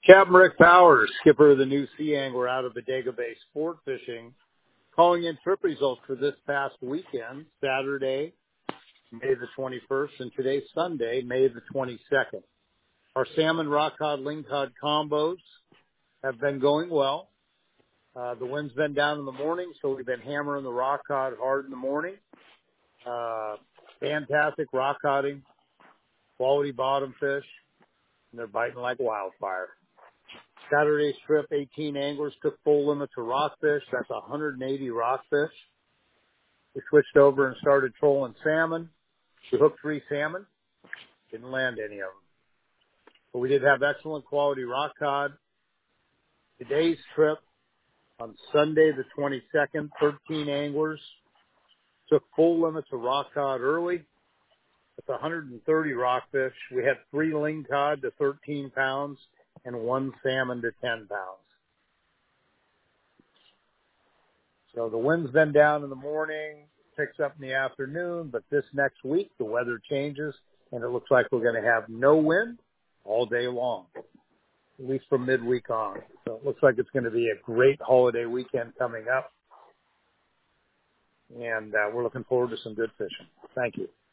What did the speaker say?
Captain Rick Powers, skipper of the new Sea Angler out of Bodega Bay Sport Fishing, calling in trip results for this past weekend, Saturday, May the 21st, and today's Sunday, May the 22nd. Our salmon, rock cod, ling cod combos have been going well. The wind's been down in the morning, so we've been hammering the rock cod hard in the morning. Fantastic rock codding, quality bottom fish, and they're biting like wildfire. Saturday's trip, 18 anglers took full limit to rockfish. That's 180 rockfish. We switched over and started trolling salmon. We hooked 3 salmon. Didn't land any of them. But we did have excellent quality rock cod. Today's trip, on Sunday the 22nd, 13 anglers took full limit to rock cod early. It's 130 rockfish. We had 3 ling cod to 13 pounds and 1 salmon to 10 pounds. So the wind's been down in the morning, picks up in the afternoon, but this next week the weather changes and it looks like we're going to have no wind all day long, at least from midweek on. So it looks like it's going to be a great holiday weekend coming up, and we're looking forward to some good fishing. Thank you.